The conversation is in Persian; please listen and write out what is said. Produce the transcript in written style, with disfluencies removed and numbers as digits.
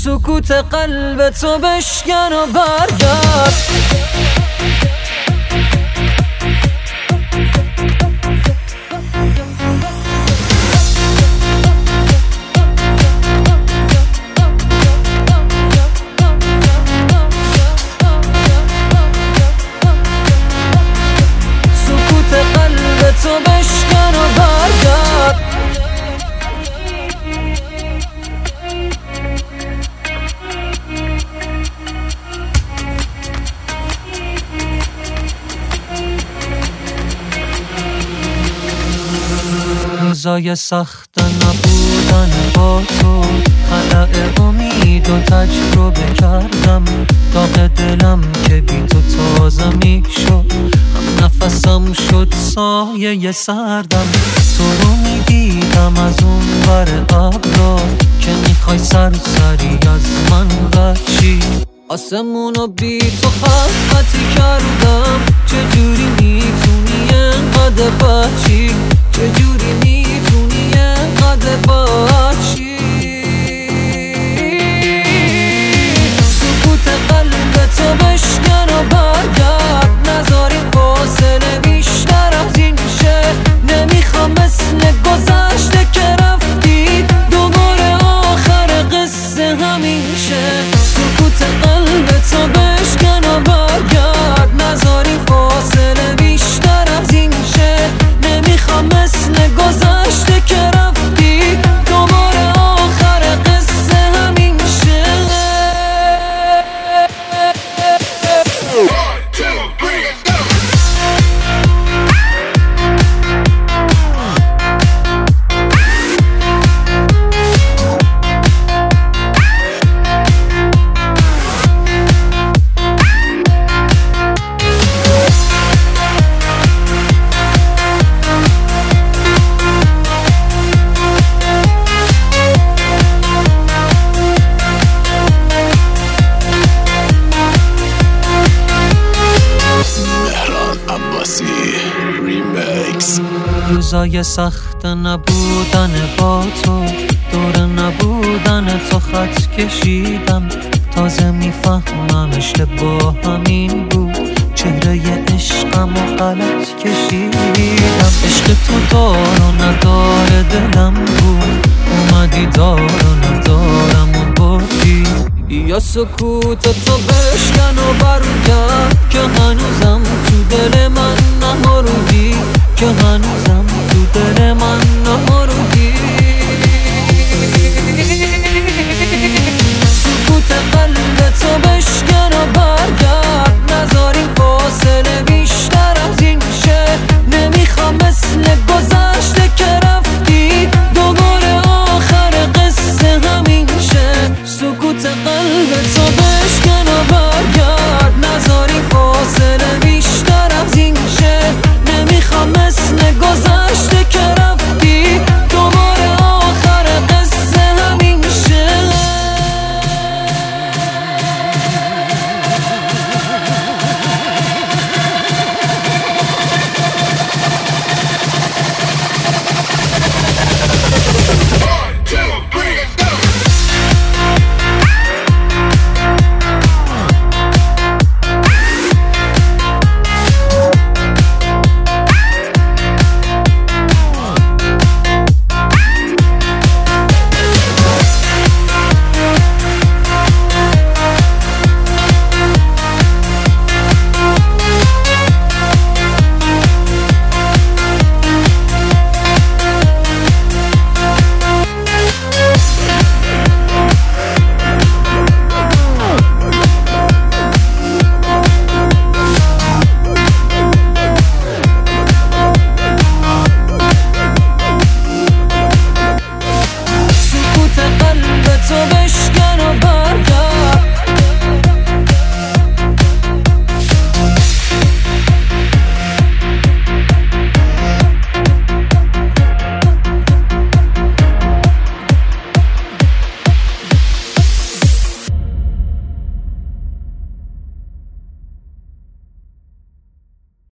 سکوت قلب تو بشکن و برگرد. سکوت قلب تو بشکن و برگرد. روزای سخت نبودن با تو، خلأ امید و تجربه کردم. داغ دلم که بی تو تازه می شد، هم نفسم شد سایه سردم. تو رو می دیدم از اون ور ابرا، که میخوای سری از من بچی. آسمونو بی تو خطی کردم. چجوری میتونی انقدر بچی؟ چجوری میتونی انقدر بچی؟ سکوت قلب تو بشکن و برگرد. نذار این فاصله بیشتر از این شه. نمیخوام مثل گذشته که رفتی دوباره آخر قصه همین شه. سکوت قلب تو بشکن و برگرد. نذار این فاصله بیشتر از این شه. نمیخوام مثل گذشته که رفتی دوباره آخر قصه همین شه. روزای سخت نبودن با تو، دور نبودن تو خط کشیدم. تازه میفهمم اشتباه همین بود، چهره عشقم و غلط کشیدم. عشق تو دار و نداره دلم بود، اومدی دار و ندارم و بردی. یا سکوت تو بشکن و برگرد، که هنوزم تو دل من نمردی. که هنوزم تو دل من نمردی.